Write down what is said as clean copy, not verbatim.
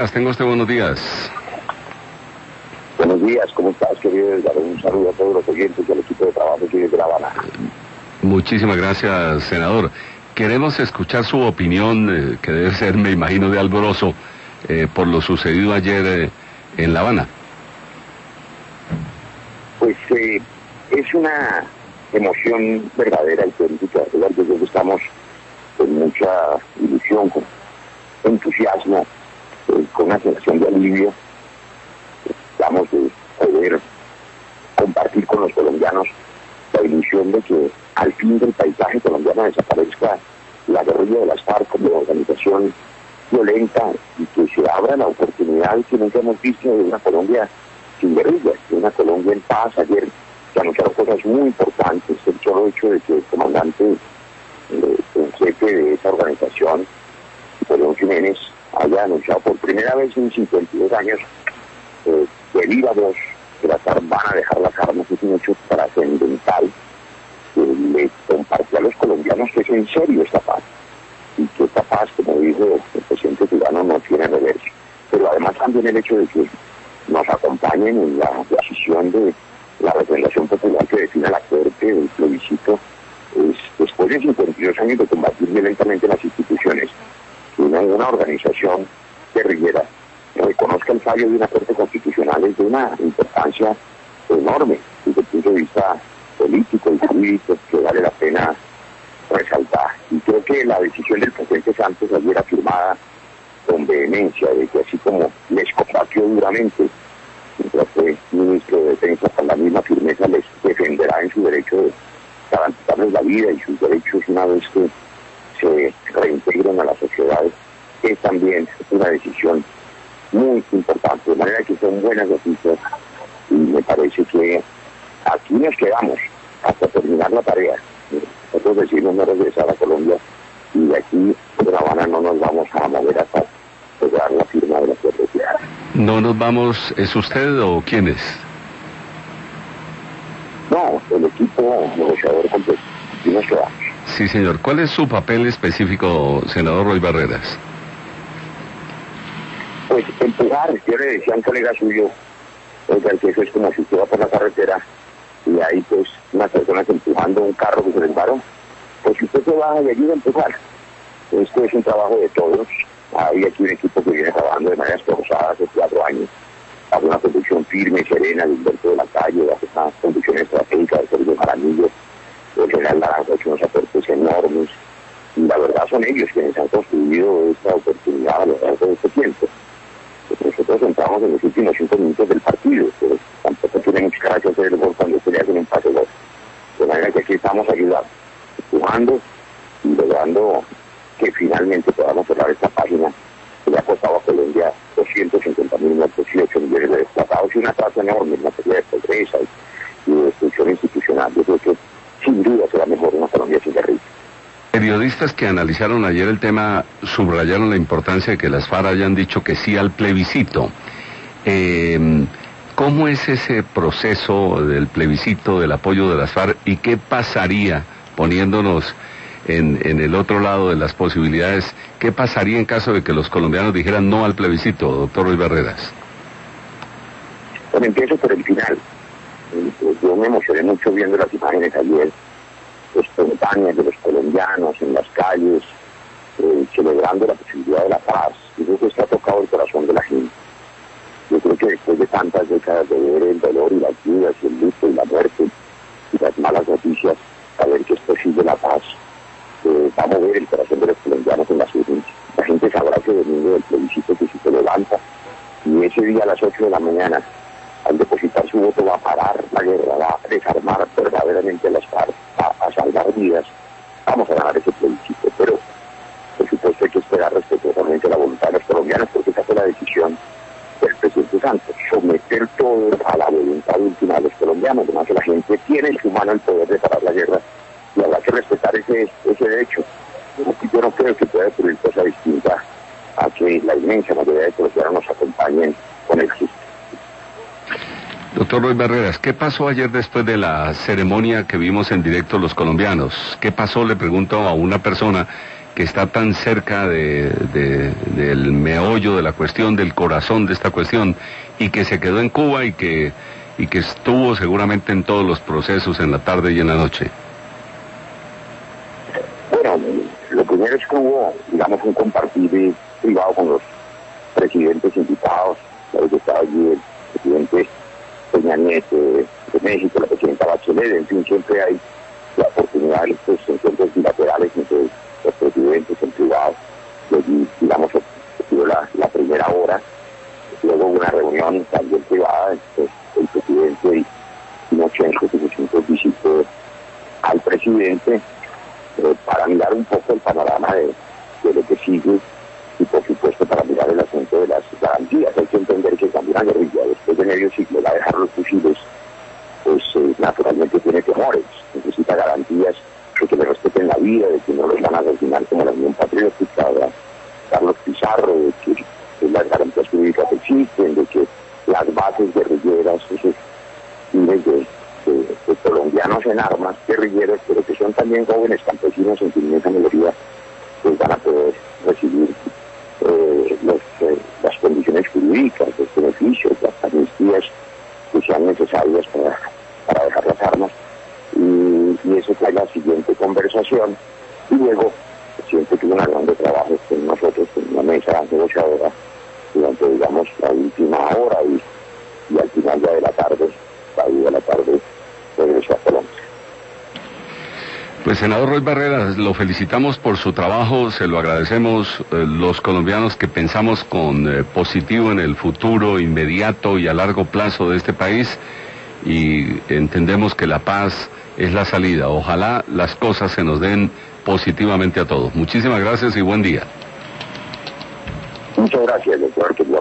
Tengo usted buenos días. Buenos días, ¿cómo estás, querido Edgar? Un saludo a todos los oyentes y al equipo de trabajo aquí desde La Habana. Muchísimas gracias, senador. Queremos escuchar su opinión, que debe ser, me imagino, de alborozo, por lo sucedido ayer en La Habana. Pues es una emoción verdadera y política. Yo creo que estamos con mucha ilusión, con entusiasmo, con una sensación de alivio. Estamos de poder compartir con los colombianos la ilusión de que al fin del paisaje colombiano desaparezca la guerrilla de las FARC como organización violenta y que se abra la oportunidad que nunca hemos visto de una Colombia sin guerrillas, de una Colombia en paz. Ayer se anunciaron cosas muy importantes, el solo hecho de que el comandante, el jefe de esa organización, Napoleón Jiménez, haya anunciado por primera vez en 52 años de viva voz que las FARC van a dejar las armas. Es un hecho trascendental que le compartió a los colombianos que es en serio esta paz y que esta paz, como dijo el presidente Tirano, no tiene reverso. Pero además también el hecho de que nos acompañen en la decisión de la representación popular que define la Corte del plebiscito, es, después de 52 años de combatir violentamente las instituciones, que una organización guerrillera reconozca el fallo de una Corte Constitucional es de una importancia enorme desde el punto de vista político y jurídico que vale la pena resaltar. Y creo que la decisión del presidente Santos ayer afirmada con vehemencia de que así como les combatió duramente mientras fue ministro de Defensa, con la misma firmeza les defenderá en su derecho de garantizarles la vida y sus derechos una vez que se reintegren a la sociedad, es también una decisión muy importante, de manera que son buenas noticias y me parece que aquí nos quedamos hasta terminar la tarea. Nosotros decidimos no regresar a Colombia y de aquí de La Habana no nos vamos a mover hasta lograr la firma de la sociedad. ¿No nos vamos, es usted o quién es? No, el equipo negociador completo, y nos quedamos. Sí, señor. ¿Cuál es su papel específico, senador Roy Barreras? Pues empujar. Yo le decía a un colega suyo, oiga, que eso es como si usted va por la carretera y hay pues unas personas empujando un carro que se les paró. Pues si usted se baja y ayuda a empujar. Esto es un trabajo de todos. Hay aquí un equipo que viene trabajando de manera esforzada hace 4 años, bajo una conducción firme y serena de Humberto de la Calle, bajo una conducción estratégica de Sergio Jaramillo. El general Naranjo ha hecho unos aportes enormes y la verdad son ellos quienes han construido esta oportunidad a lo largo de este tiempo. Nosotros entramos en los últimos 5 minutos del partido, pero tampoco tiene mucha gracia hacer el gol cuando se le hacen un pase gol. De manera que aquí estamos ayudando, empujando y logrando que finalmente podamos cerrar esta página que le ha costado a Colombia 250.000 muertos y 8 millones de desplazados y una tasa enorme en materia de pobreza y de destrucción institucional. Yo creo que sin duda será mejor una Colombia sin guerrilla. Periodistas que analizaron ayer el tema subrayaron la importancia de que las FARC hayan dicho que sí al plebiscito. ¿Cómo es ese proceso del plebiscito, del apoyo de las FARC y qué pasaría, poniéndonos en el otro lado de las posibilidades, qué pasaría en caso de que los colombianos dijeran no al plebiscito, doctor Roy Barreras? Bueno, empiezo por el final. Yo me emocioné mucho viendo las imágenes ayer espontáneas de los colombianos en las calles, celebrando la posibilidad de la paz. Yo creo que esto ha tocado el corazón de la gente. Yo creo que después de tantas décadas de ver el dolor y las vidas y el luto y la muerte y las malas noticias, saber que es posible la paz, va a mover el corazón de los colombianos en las urnas. La gente sabrá que domingo del plebiscito que si se levanta y ese día a las 8 de la mañana, al depositar su voto, va a parar la guerra, va a desarmar verdaderamente las FARC, va a salvar vidas. Vamos a ganar ese plebiscito, pero por supuesto hay que esperar respetuosamente la voluntad de los colombianos, porque esa fue la decisión del presidente Santos, someter todo a la voluntad última de los colombianos. Además que la gente tiene en su mano el poder de parar la guerra y habrá que respetar ese derecho. Yo no creo que pueda ocurrir cosa distinta a que la inmensa mayoría de colombianos nos acompañen con el susto. Doctor Roy Barreras, ¿qué pasó ayer después de la ceremonia que vimos en directo los colombianos? ¿Qué pasó? Le pregunto a una persona que está tan cerca del meollo de la cuestión, del corazón de esta cuestión, y que se quedó en Cuba y que estuvo seguramente en todos los procesos en la tarde y en la noche? Bueno, lo primero es que hubo, digamos, un compartir privado con los presidentes invitados. Sabes que estaba allí el presidente Peña Nieto de México, la presidenta Bachelet, en fin, siempre hay la oportunidad de estos encuentros bilaterales entre los presidentes en privado. Y allí, digamos, dio la primera hora, luego hubo una reunión también privada entre el presidente y Timochenko, que nosotros visitó al presidente para mirar un poco el panorama de lo que sigue y por supuesto para mirar el asunto de las garantías. Hay que entender que cuando una guerrilla después de medio siglo va a dejar los fusiles, pues naturalmente tiene temores, necesita garantías de que le respeten la vida, de que no los van a asesinar como la Unión Patriótica, de Carlos Pizarro, de que las garantías jurídicas existen, de que las bases guerrilleras, esos miles de colombianos en armas, guerrilleros, pero que son también jóvenes campesinos en su inmensa mayoría, pues van a poder recibir las condiciones jurídicas, los beneficios, las amnistías que sean necesarias para dejar las armas, y eso fue la siguiente conversación. Y luego el presidente tuvo una reunión de trabajo con nosotros en una mesa negociadora durante, digamos, la última hora, y al final ya de la tarde regresó a Colombia. Pues senador Roy Barreras, lo felicitamos por su trabajo, se lo agradecemos los colombianos que pensamos con positivo en el futuro inmediato y a largo plazo de este país, y entendemos que la paz es la salida. Ojalá las cosas se nos den positivamente a todos. Muchísimas gracias y buen día. Muchas gracias, doctor.